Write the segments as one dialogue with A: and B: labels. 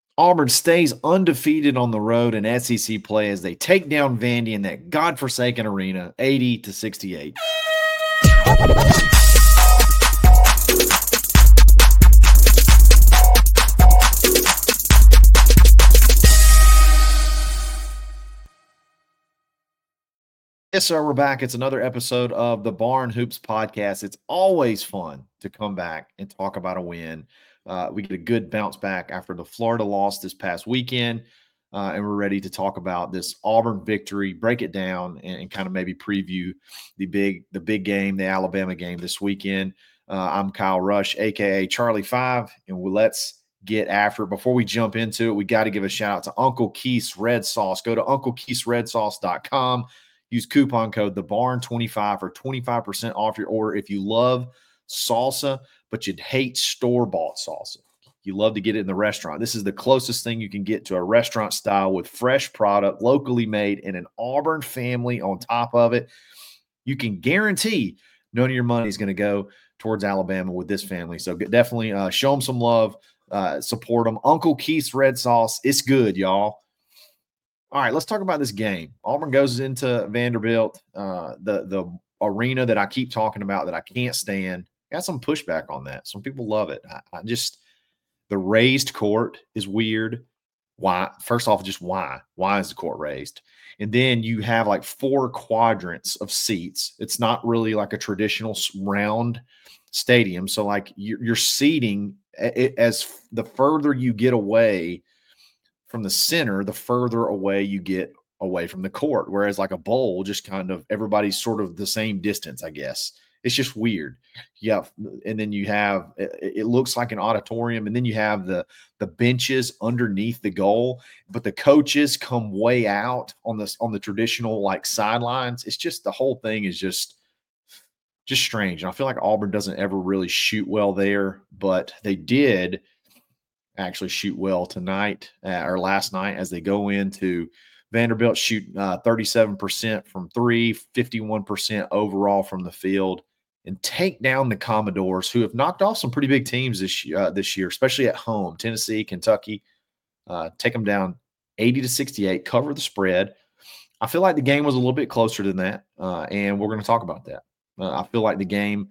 A: Auburn stays undefeated on the road in SEC play as they take down Vandy in that godforsaken arena, 80-68. Yes, sir. We're back. It's another episode of the Barn Hoops podcast. It's always fun to come back and talk about a win. We get a good bounce back after the Florida loss this past weekend, and we're ready to talk about this Auburn victory, break it down, and kind of maybe preview the big game, the Alabama game this weekend. I'm Kyle Rush, aka Charlie Five, and let's get after it. Before we jump into it, we got to give a shout out to Uncle Keith's Red Sauce. Go to UncleKeith'sRedSauce.com. Use coupon code TheBarn25 for 25% off your order. If you love salsa, but you'd hate store-bought salsa, you love to get it in the restaurant, this is the closest thing you can get to a restaurant style with fresh product, locally made, and an Auburn family on top of it. You can guarantee none of your money is going to go towards Alabama with this family. So definitely show them some love, support them. Uncle Keith's Red Sauce, it's good, y'all. All right, let's talk about this game. Auburn goes into Vanderbilt, the arena that I keep talking about that I can't stand. Got some pushback on that. Some people love it. I just the raised court is weird. Why? First off, just why? Why is the court raised? And then you have like 4 quadrants of seats. It's not really like a traditional round stadium. So like you're seating as the further you get away from the center, the further away you get away from the court. Whereas like a bowl, just kind of everybody's sort of the same distance, I guess. It's just weird. Yeah. And then you have it looks like an auditorium, and then you have the benches underneath the goal, but the coaches come way out on the traditional like sidelines. It's just the whole thing is just strange. And I feel like Auburn doesn't ever really shoot well there, but they did actually shoot well tonight or last night as they go into Vanderbilt, shoot 37% from three, 51% overall from the field, and take down the Commodores, who have knocked off some pretty big teams this year, especially at home. Tennessee, Kentucky, take them down 80-68, cover the spread. I feel like the game was a little bit closer than that, and we're going to talk about that. I feel like the game,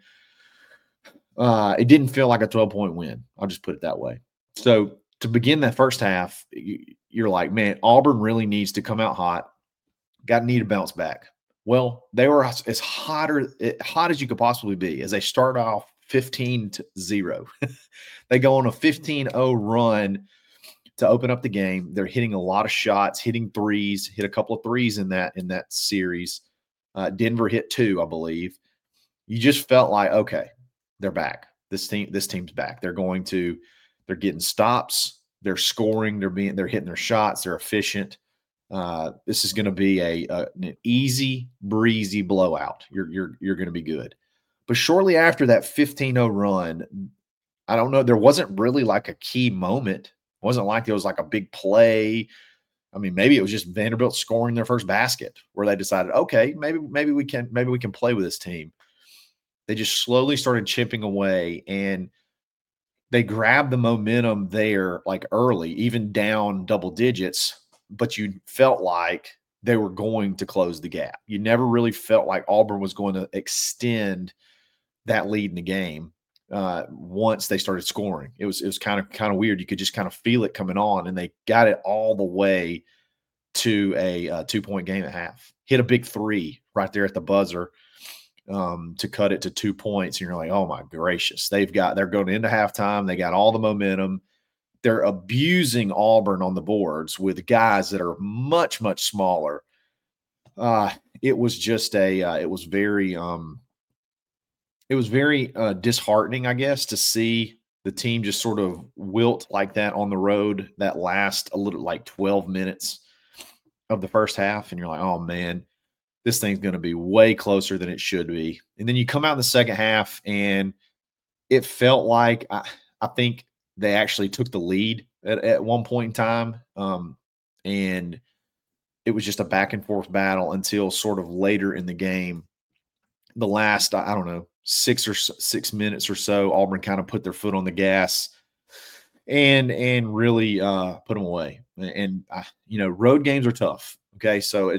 A: it didn't feel like a 12-point win. I'll just put it that way. So to begin that first half, you're like, man, Auburn really needs to come out hot. Got to need a bounce back. Well, they were as hot as you could possibly be as they start off 15-0. They go on a 15-0 run to open up the game. They're hitting a lot of shots, hitting threes, hit a couple of threes in that series. Denver hit 2, I believe. You just felt like, okay, they're back. This team's back. They're getting stops. They're scoring. They're hitting their shots. They're efficient. This is going to be an easy breezy blowout. You're going to be good. But shortly after that 15-0 run, I don't know. There wasn't really like a key moment. It wasn't like there was like a big play. I mean, maybe it was just Vanderbilt scoring their first basket where they decided, okay, maybe we can play with this team. They just slowly started chipping away, and they grabbed the momentum there like early, even down double digits, but you felt like they were going to close the gap. You never really felt like Auburn was going to extend that lead in the game once they started scoring. It was kind of weird. You could just kind of feel it coming on, and they got it all the way to a 2-point game at half. Hit a big 3 right there at the buzzer to cut it to 2 points. And you're like, oh my gracious, they're going into halftime. They got all the momentum. They're abusing Auburn on the boards with guys that are much, much smaller. It was just it was very disheartening, I guess, to see the team just sort of wilt like that on the road that last a little like 12 minutes of the first half. And you're like, oh man, this thing's going to be way closer than it should be. And then you come out in the second half, and it felt like I think they actually took the lead at one point in time. And it was just a back and forth battle until sort of later in the game. The last, I don't know, 6 minutes or so, Auburn kind of put their foot on the gas. and really put them away. And road games are tough. Okay, so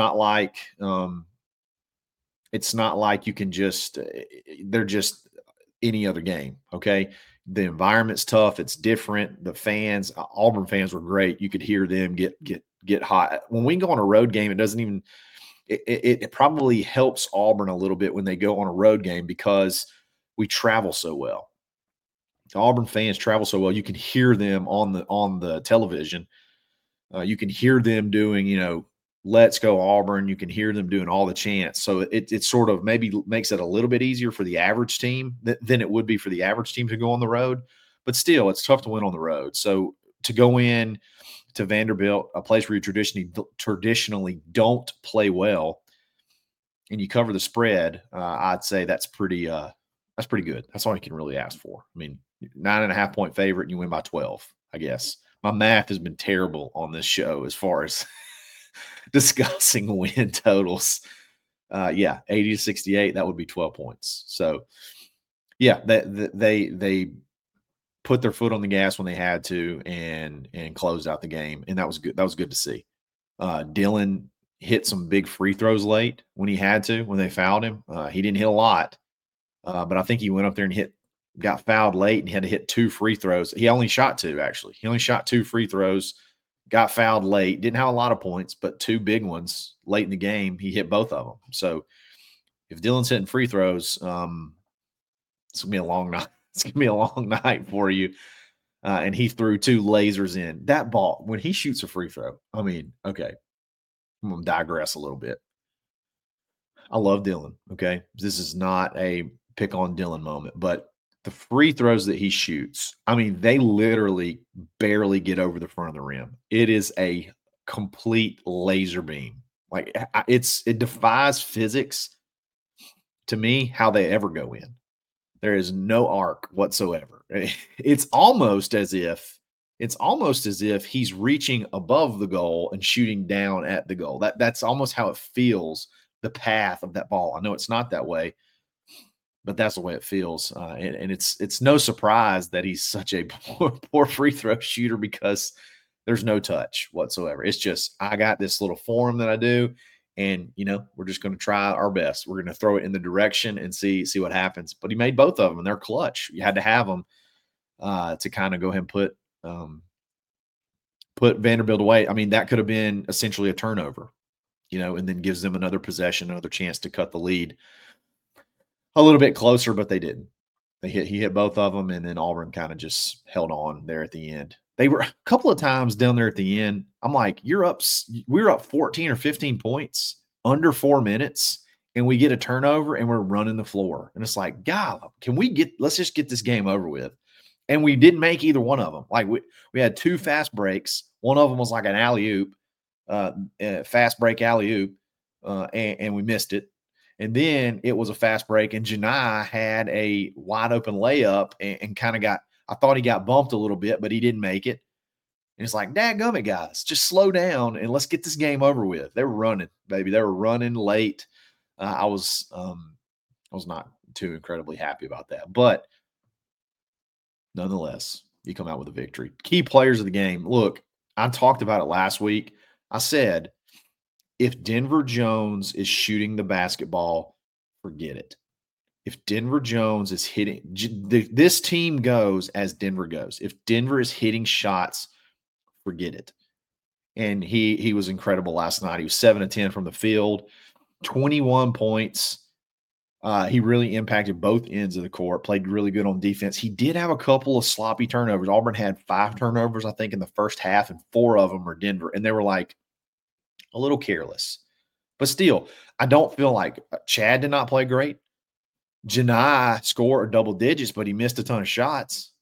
A: it's not like you can just they're just any other game. Okay, the environment's tough. It's different. The fans, Auburn fans were great. You could hear them get hot when we go on a road game. It doesn't even it probably helps Auburn a little bit when they go on a road game because we travel so well. The Auburn fans travel so well. You can hear them on the television. You can hear them doing, "Let's go Auburn." You can hear them doing all the chants. So it sort of maybe makes it a little bit easier for the average team than it would be for the average team to go on the road. But still, it's tough to win on the road. So to go in to Vanderbilt, a place where you traditionally don't play well, and you cover the spread, I'd say that's pretty good. That's all you can really ask for. I mean, 9.5 point favorite, and you win by 12. I guess my math has been terrible on this show as far as discussing win totals. Yeah, 80-68, that would be 12 points. So yeah, they put their foot on the gas when they had to and closed out the game, and that was good. That was good to see. Dylan hit some big free throws late when he had to, when they fouled him. He didn't hit a lot, but I think he went up there and got fouled late and had to hit 2 free throws. He only shot 2, actually. He only shot 2 free throws, got fouled late, didn't have a lot of points, but 2 big ones late in the game. He hit both of them. So if Dylan's hitting free throws, it's going to be a long night. It's going to be a long night for you. And he threw 2 lasers in. That ball, when he shoots a free throw, I mean, okay, I'm going to digress a little bit. I love Dylan, okay? This is not a pick on Dylan moment, but the free throws that he shoots, I mean, they literally barely get over the front of the rim. It is a complete laser beam. Like it defies physics to me how they ever go in. There is no arc whatsoever. It's almost as if he's reaching above the goal and shooting down at the goal. That's almost how it feels, the path of that ball. I know it's not that way, but that's the way it feels. And it's no surprise that he's such a poor free throw shooter because there's no touch whatsoever. It's just, I got this little form that I do, and we're just going to try our best. We're going to throw it in the direction and see what happens. But he made both of them, and they're clutch. You had to have them to kind of go ahead and put Vanderbilt away. I mean, that could have been essentially a turnover, and then gives them another possession, another chance to cut the lead a little bit closer, but they didn't. He hit both of them, and then Auburn kind of just held on there at the end. They were a couple of times down there at the end. I'm like, we're up 14 or 15 points under 4 minutes, and we get a turnover and we're running the floor. And it's like, God, let's just get this game over with. And we didn't make either one of them. Like we had 2 fast breaks. One of them was like an alley-oop, fast break alley-oop, and we missed it. And then it was a fast break, and Janai had a wide open layup and kind of I thought he got bumped a little bit, but he didn't make it. And it's like, dadgummit, guys, just slow down and let's get this game over with. They were running, baby. They were running late. I was not too incredibly happy about that, but nonetheless, you come out with a victory. Key players of the game. Look, I talked about it last week. I said, if Denver Jones is shooting the basketball, forget it. If Denver Jones is hitting, this team goes as Denver goes. If Denver is hitting shots, forget it. And he was incredible last night. He was 7 of 10 from the field, 21 points. He really impacted both ends of the court, played really good on defense. He did have a couple of sloppy turnovers. Auburn had 5 turnovers, I think, in the first half, and 4 of them were Denver. And they were like a little careless. But still, I don't feel like Chad did not play great. Janai scored double digits, but he missed a ton of shots.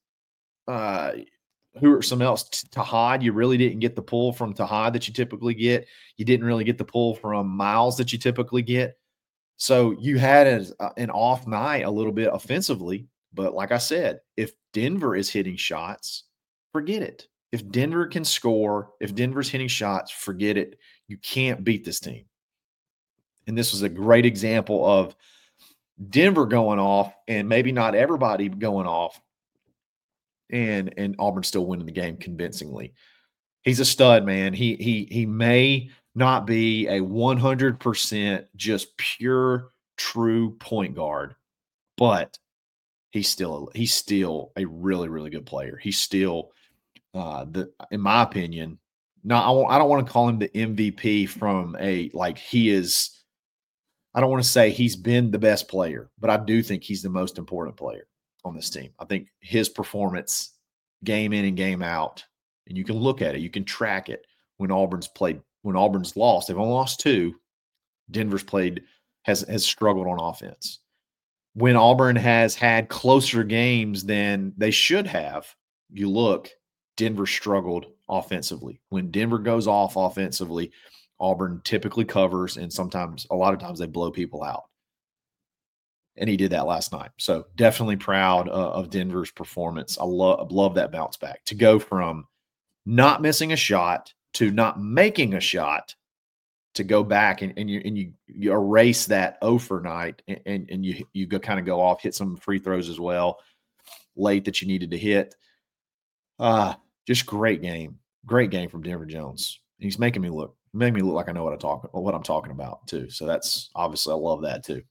A: Who are some else? Tahad, you really didn't get the pull from Tahad that you typically get. You didn't really get the pull from Miles that you typically get. So you had an off night a little bit offensively. But like I said, if Denver is hitting shots, forget it. If Denver can score, if Denver's hitting shots, forget it. You can't beat this team. And this was a great example of Denver going off and maybe not everybody going off, and Auburn's still winning the game convincingly. He's a stud, man. He may not be a 100% just pure true point guard, but he's still a really, really good player. He's still in my opinion, I don't want to call him the MVP from a like he is. I don't want to say he's been the best player, but I do think he's the most important player on this team. I think his performance, game in and game out, and you can look at it, you can track it. When Auburn's lost, they've only lost two. Denver's played has struggled on offense. When Auburn has had closer games than they should have, you look, Denver struggled offensively. When Denver goes off offensively, Auburn typically covers, and a lot of times they blow people out. And he did that last night. So definitely proud of Denver's performance. I love that bounce back to go from not missing a shot to not making a shot to go back and you erase that for night and you go kind of go off, hit some free throws as well late that you needed to hit. Just great game from Denver Jones. He's making me look like I know what I'm talking about too. So that's obviously I love that too.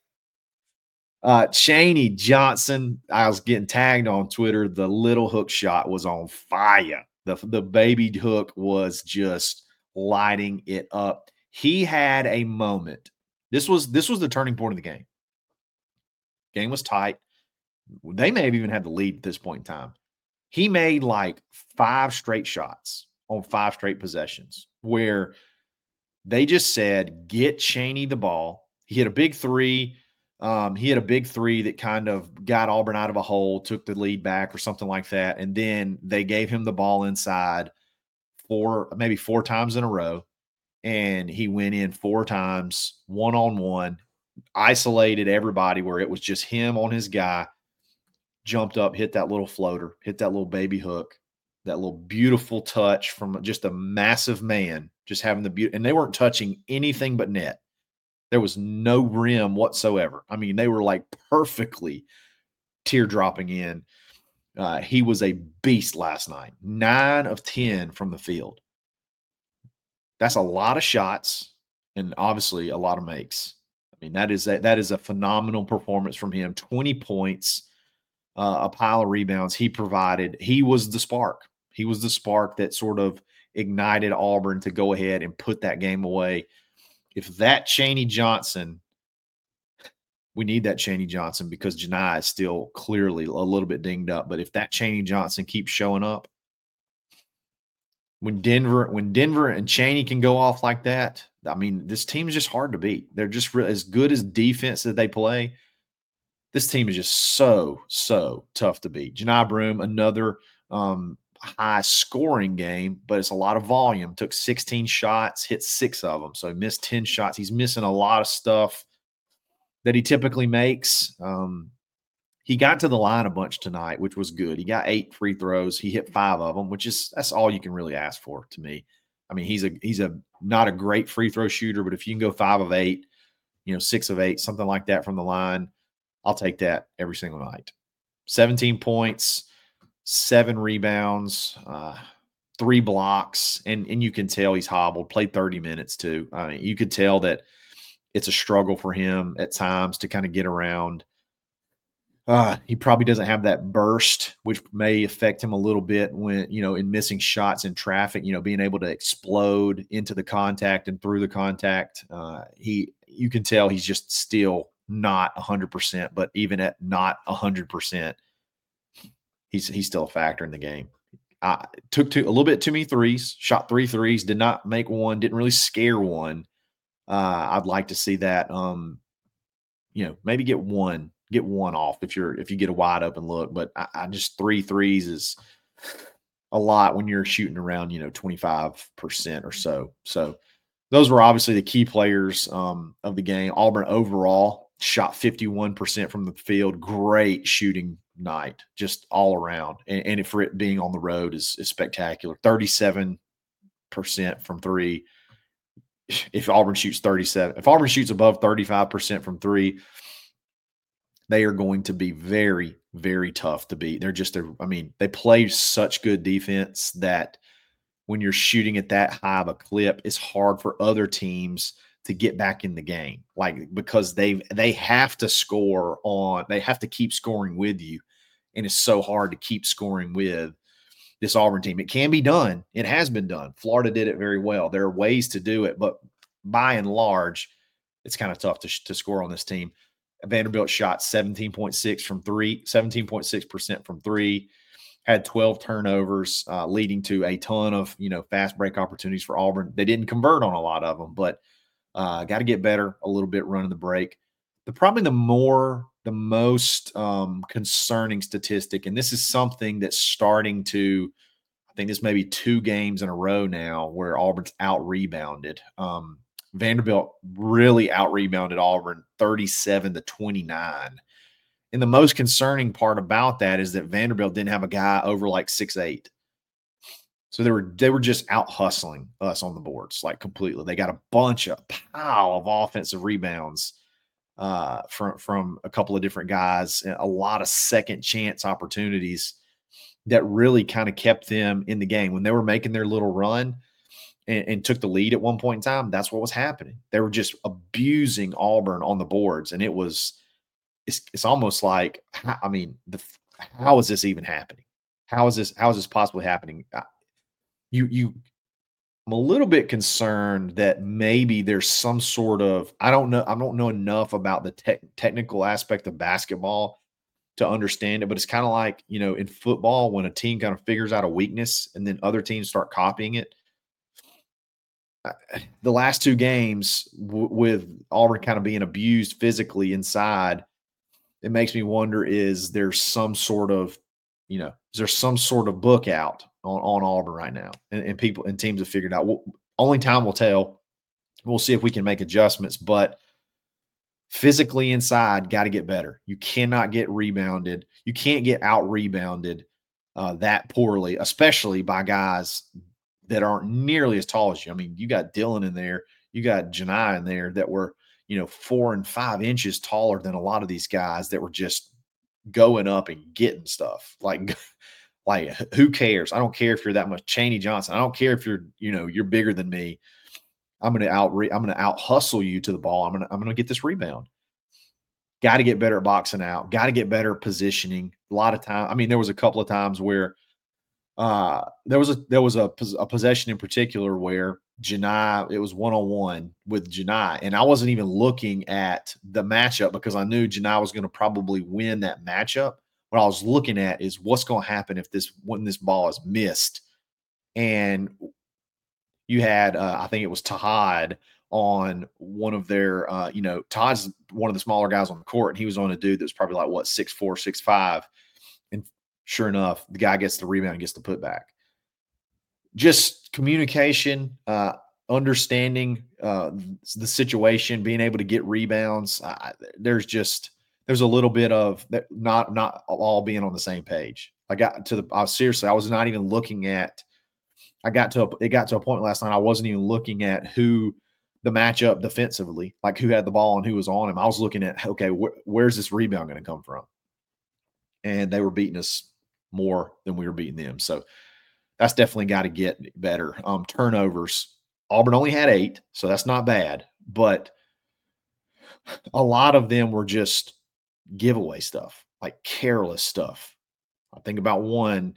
A: Chaney Johnson, I was getting tagged on Twitter. The little hook shot was on fire. The baby hook was just lighting it up. He had a moment. This was the turning point of the game. Game was tight. They may have even had the lead at this point in time. He made like 5 straight shots on 5 straight possessions where they just said, get Chaney the ball. He hit a big three. He had a big three that kind of got Auburn out of a hole, took the lead back or something like that. And then they gave him the ball inside maybe 4 times in a row. And he went in 4 times, one-on-one, isolated everybody where it was just him on his guy, jumped up, hit that little floater, hit that little baby hook, that little beautiful touch from just a massive man, just having the beauty. And they weren't touching anything but net. There was no rim whatsoever. I mean, they were like perfectly teardropping in. He was a beast last night. 9 of 10 from the field. That's a lot of shots and obviously a lot of makes. I mean, that is a phenomenal performance from him. 20 points, a pile of rebounds he provided. He was the spark. He was the spark that sort of ignited Auburn to go ahead and put that game away. If that Chaney Johnson, we need that Chaney Johnson because Janai is still clearly a little bit dinged up. But if that Chaney Johnson keeps showing up, when Denver and Chaney can go off like that, I mean, this team is just hard to beat. They're just as good as defense that they play. This team is just so tough to beat. Janai Broome, another high scoring game, but it's a lot of volume. Took 16 shots, hit 6 of them. So he missed 10 shots. He's missing a lot of stuff that he typically makes. He got to the line a bunch tonight, which was good. He got 8 free throws. He hit 5 of them, that's all you can really ask for to me. I mean, he's not a great free throw shooter, but if you can go 5 of 8, 6 of 8, something like that from the line, I'll take that every single night. 17 points, 7 rebounds, 3 blocks, and you can tell he's hobbled. Played 30 minutes too. I mean, you could tell that it's a struggle for him at times to kind of get around. He probably doesn't have that burst, which may affect him a little bit when, in missing shots in traffic, being able to explode into the contact and through the contact. You can tell he's just still not 100%, but even at not 100%, he's still a factor in the game. Took a little bit too many threes, shot 3 threes, did not make one, didn't really scare one. I'd like to see that, maybe get one off if you get a wide open look, but I just 3 threes is a lot when you're shooting around, 25% or so. So those were obviously the key players of the game. Auburn overall shot 51% from the field. Great shooting night, just all around. And for it being on the road is spectacular. 37% from 3. If Auburn shoots above 35% from 3, they are going to be very, very tough to beat. I mean, they play such good defense that when you're shooting at that high of a clip, it's hard for other teams to get back in the game. Like because they have to score on, they have to keep scoring with you. And it's so hard to keep scoring with this Auburn team. It can be done. It has been done. Florida did it very well. There are ways to do it, but by and large, it's kind of tough to score on this team. Vanderbilt shot 17.6 from three, 17.6% from three, had 12 turnovers, leading to a ton of, fast break opportunities for Auburn. They didn't convert on a lot of them, but got to get better a little bit running the break. Probably the most concerning statistic, and this is something that's starting to, I think this may be 2 games in a row now where Auburn's out rebounded. Vanderbilt really out rebounded Auburn 37-29. And the most concerning part about that is that Vanderbilt didn't have a guy over like 6'8". So they were just out hustling us on the boards, like completely. They got a pile of offensive rebounds from a couple of different guys, a lot of second chance opportunities that really kind of kept them in the game. When they were making their little run and took the lead at one point in time, that's what was happening. They were just abusing Auburn on the boards, and it's almost like, I mean, how is this even happening? How is this possibly happening? I'm a little bit concerned that maybe there's some sort of, I don't know enough about the technical aspect of basketball to understand it, but it's kind of like, in football, when a team kind of figures out a weakness and then other teams start copying it. The last 2 games with Auburn kind of being abused physically inside, it makes me wonder, is there some sort of, is there some sort of book out on Auburn right now? And people and teams have figured out. Well, only time will tell. We'll see if we can make adjustments, but physically inside, got to get better. You cannot get rebounded. You can't get out rebounded that poorly, especially by guys that aren't nearly as tall as you. I mean, you got Dylan in there, you got Janai in there that were, 4 and 5 inches taller than a lot of these guys that were just going up and getting stuff. Like who cares? I don't care if you're that much Chaney Johnson. I don't care if you're bigger than me. I'm going to out hustle you to the ball. I'm going to get this rebound. Got to get better at boxing out. Got to get better at positioning. A lot of time. I mean, there was a couple of times where there was a possession in particular where Janai, it was 1-on-1 with Janai, and I wasn't even looking at the matchup because I knew Janai was going to probably win that matchup. What I was looking at is what's going to happen when this ball is missed. And you had, I think it was Tahad on one of their, Todd's one of the smaller guys on the court, and he was on a dude that's probably like 6'4", 6'5", and sure enough, the guy gets the rebound and gets the putback. Just communication, understanding the situation, being able to get rebounds. There's a little bit of that, not all being on the same page. I was not even looking at. It got to a point last night I wasn't even looking at who the matchup defensively, like who had the ball and who was on him. I was looking at, okay, where's this rebound going to come from? And they were beating us more than we were beating them. So that's definitely got to get better. Turnovers. Auburn only had 8, so that's not bad. But a lot of them were just giveaway stuff, like careless stuff. I think about one,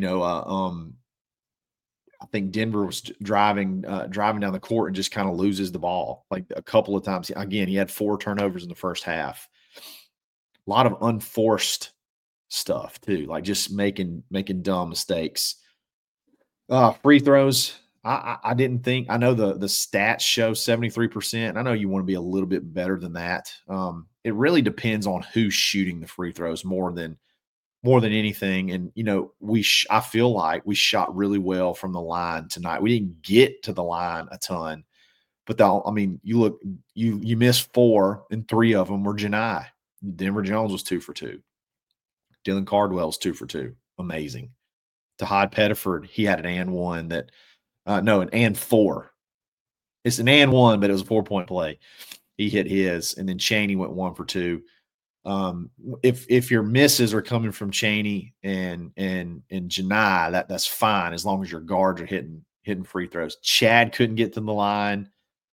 A: I think Denver was driving down the court and just kind of loses the ball like a couple of times. Again, he had 4 turnovers in the first half. A lot of unforced stuff too, like just making dumb mistakes. Free throws. I didn't think. I know the stats show 73%. I know you want to be a little bit better than that. It really depends on who's shooting the free throws more than anything. And, I feel like we shot really well from the line tonight. We didn't get to the line a ton, but you missed 4 and 3 of them were Janai. Denver Jones was 2 for 2. Dylan Cardwell's 2 for 2. Amazing. Tahad Pettiford, he had an and 1 that, an and 4. It's an and 1, but it was a 4-point play. He hit his, and then Chaney went 1 for 2. If your misses are coming from Chaney and Janai, that's fine as long as your guards are hitting free throws. Chad couldn't get to the line.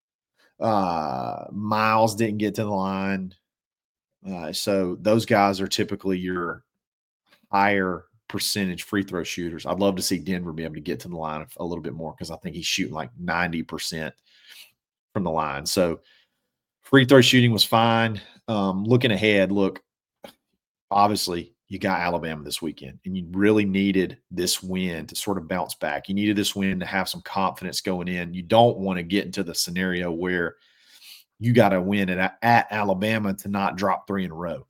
A: Miles didn't get to the line. So those guys are typically your higher percentage free throw shooters. I'd love to see Denver be able to get to the line a little bit more because I think he's shooting like 90% from the line. So free throw shooting was fine. Looking ahead, look, obviously you got Alabama this weekend, and you really needed this win to sort of bounce back. You needed this win to have some confidence going in. You don't want to get into the scenario where you got to win at Alabama to not drop 3 in a row.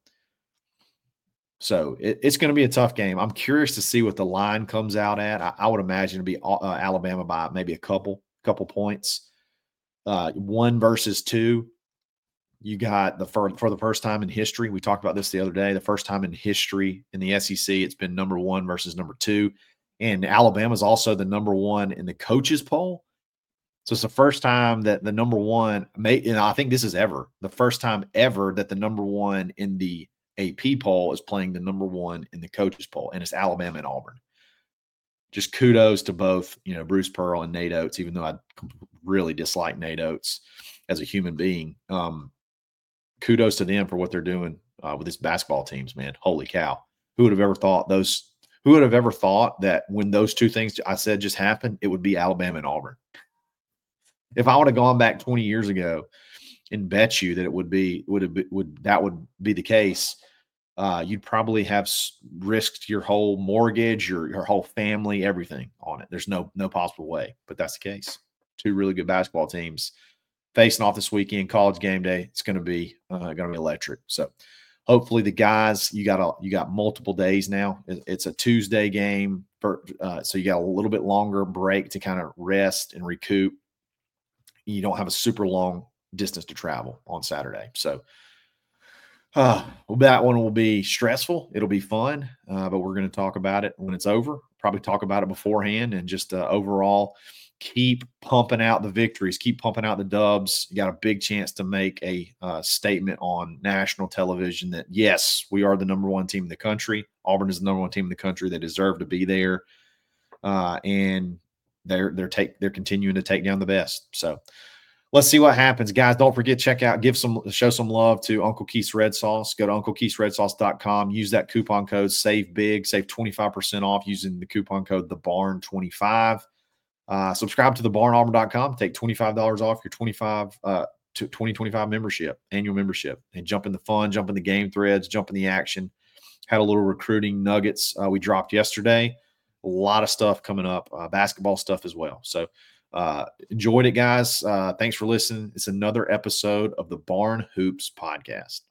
A: So it's going to be a tough game. I'm curious to see what the line comes out at. I would imagine it'll be Alabama by maybe a couple points. 1 versus 2. You got for the first time in history. We talked about this the other day. The first time in history in the SEC, it's been number 1 versus number 2, and Alabama is also the number 1 in the coaches poll. So it's the first time that the number 1 and I think this is the first time ever that the number 1 in the AP poll is playing the number 1 in the coaches poll, and it's Alabama and Auburn. Just kudos to both, Bruce Pearl and Nate Oates, even though I really dislike Nate Oates as a human being. Kudos to them for what they're doing with these basketball teams, man. Holy cow. Who would have ever thought that when those two things I said just happened, it would be Alabama and Auburn? If I would have gone back 20 years ago and bet you that it would be the case, you'd probably have risked your whole mortgage, your whole family, everything on it. There's no possible way, but that's the case. 2 really good basketball teams facing off this weekend, college game day. It's going to be electric. So hopefully the guys, you got multiple days now. It's a Tuesday game, so you got a little bit longer break to kind of rest and recoup. You don't have a super long distance to travel on Saturday. So that one will be stressful. It'll be fun, but we're going to talk about it when it's over. Probably talk about it beforehand, and just overall keep pumping out the victories, keep pumping out the dubs. You got a big chance to make a statement on national television that, yes, we are the number 1 team in the country. Auburn is the number 1 team in the country. They deserve to be there, and they're continuing to take down the best. So let's see what happens, guys. Don't forget, show some love to Uncle Keith's Red Sauce. Go to UncleKeith'sRedSauce.com. Use that coupon code, save big, save 25% off using the coupon code TheBarn25. Subscribe to thebarnauburn.com. Take $25 off your 2025 membership, annual membership, and jump in the fun, jump in the game threads, jump in the action. Had a little recruiting nuggets we dropped yesterday. A lot of stuff coming up, basketball stuff as well. So enjoyed it, guys. Thanks for listening. It's another episode of the Barn Hoops Podcast.